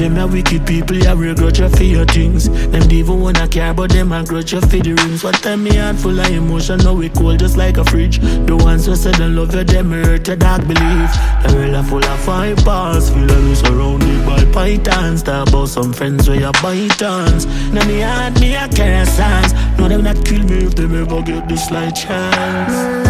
them a wicked people, ya regret you for your things. Them don't even wanna care, but them a grudge you for the rings. What time me heart full of emotion, now we cold just like a fridge. The ones who said they love you, them hurt your dark belief. The world are full of fibers, feel like we surrounded by pythons. Talk about some friends where you bite ons. Now me heart, me a carry songs. No, them not kill me if them ever get this slight chance.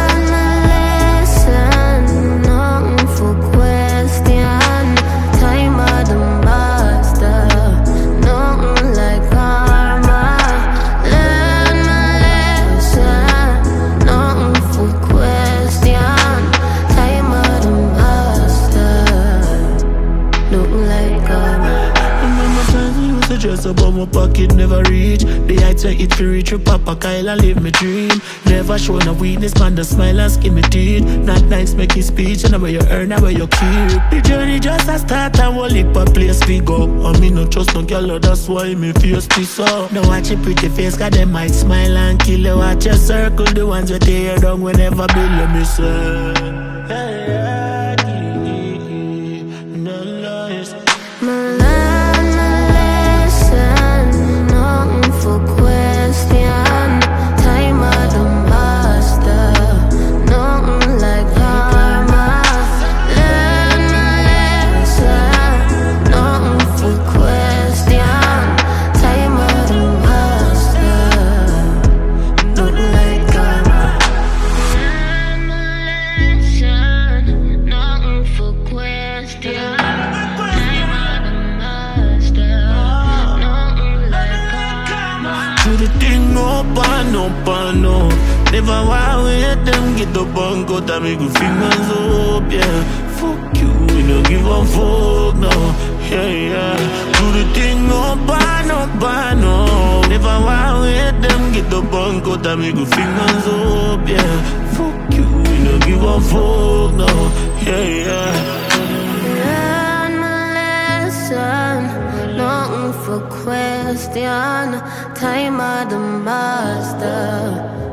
Just above my pocket, never reach the heights where it feel reach with Papa Kyle and live me dream. Never show no weakness, man, the smile and skin me teeth. Not nice, make his speech, and where you earn, and where you keep. The journey just a start, and we'll lick a place we go. I mean, no trust no girl, that's why me feel this up. Now watch your pretty face, cause they might smile and kill you. Watch your circle, the ones that tear down whenever build you, me say. Hey, yeah, no lies. Do the thing up and up. Never want with them get the bunk out and make your fingers up, yeah. Fuck you, we don't give a fuck, no, yeah. Do the thing up and up. Never want with them get the bunk out and make your fingers up, yeah. Fuck you, we don't give a fuck, no, yeah. Learn my lesson, nothing for question. Time of the master.